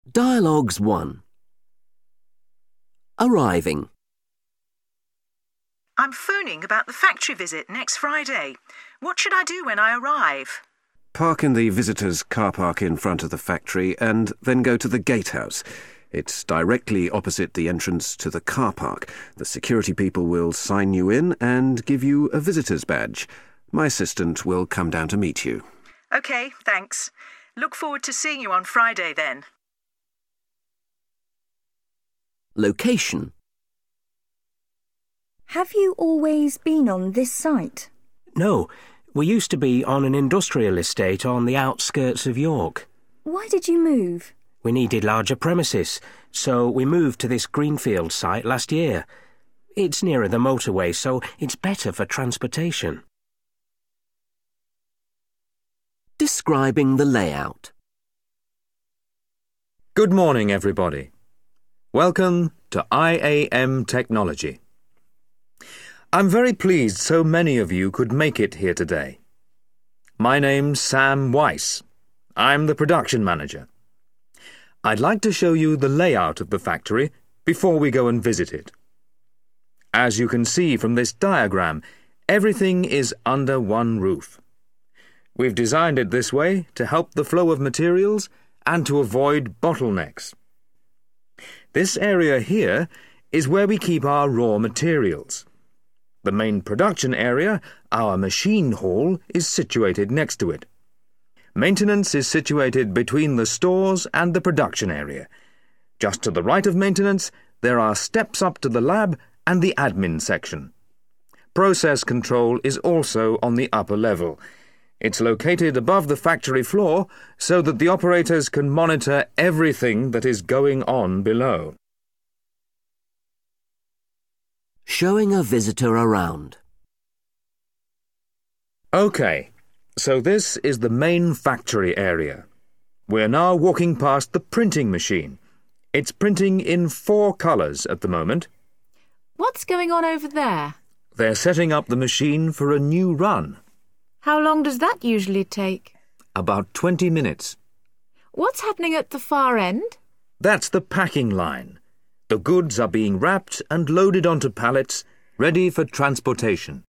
Dialogues 1. Arriving. I'm phoning about the factory visit next Friday. What should I do when I arrive? Park in the visitors' car park in front of the factory and then go to the gatehouse. It's directly opposite the entrance to the car park. The security people will sign you in and give you a visitor's badge. My assistant will come down to meet you. OK, thanks. Look forward to seeing you on Friday then. Location. Have you always been on this site? No, we used to be on an industrial estate on the outskirts of York. Why did you move? We needed larger premises, so we moved to this greenfield site last year. It's nearer the motorway, so it's better for transportation. Describing the layout. Good morning, everybody. Welcome to IAM Technology. I'm very pleased so many of you could make it here today. My name's Sam Weiss. I'm the production manager. I'd like to show you the layout of the factory before we go and visit it. As you can see from this diagram, everything is under one roof. We've designed it this way to help the flow of materials and to avoid bottlenecks. This area here is where we keep our raw materials. The main production area, our machine hall, is situated next to it. Maintenance is situated between the stores and the production area. Just to the right of maintenance, there are steps up to the lab and the admin section. Process control is also on the upper level. It's located above the factory floor so that the operators can monitor everything that is going on below. Showing a visitor around. OK, so this is the main factory area. We're now walking past the printing machine. It's printing in 4 colours at the moment. What's going on over there? They're setting up the machine for a new run. How long does that usually take? About 20 minutes. What's happening at the far end? That's the packing line. The goods are being wrapped and loaded onto pallets, ready for transportation.